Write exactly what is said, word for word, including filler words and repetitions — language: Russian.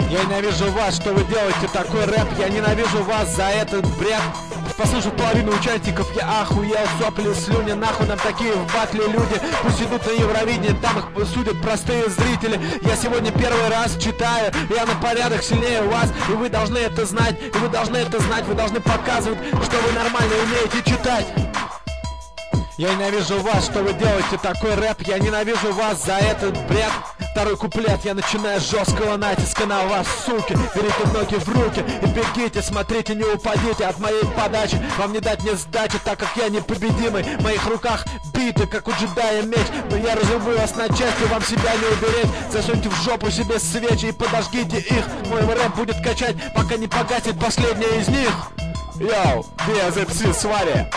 Я ненавижу вас, что вы делаете такой рэп. Я ненавижу вас за этот бред. Послушав половину участников, я охуел. Сопли, слюни, нахуй нам такие в батле люди. Пусть идут на Евровидение, там их судят простые зрители. Я сегодня первый раз читаю, я на порядок сильнее вас. И вы должны это знать, и вы должны это знать. Вы должны показывать, что вы нормально умеете читать. Я ненавижу вас, что вы делаете такой рэп. Я ненавижу вас за этот бред. Второй куплет, я начинаю с жесткого натиска на вас, суки. Берите ноги в руки и бегите, смотрите, не упадите от моей подачи. Вам не дать мне сдачи, так как я непобедимый. В моих руках биты, как у джедая меч. Но я разрублю вас на части, вам себя не уберечь. Засуньте в жопу себе свечи и подожгите их. Мой рэп будет качать, пока не погасит последняя из них. Йоу, би эс эм си с вами.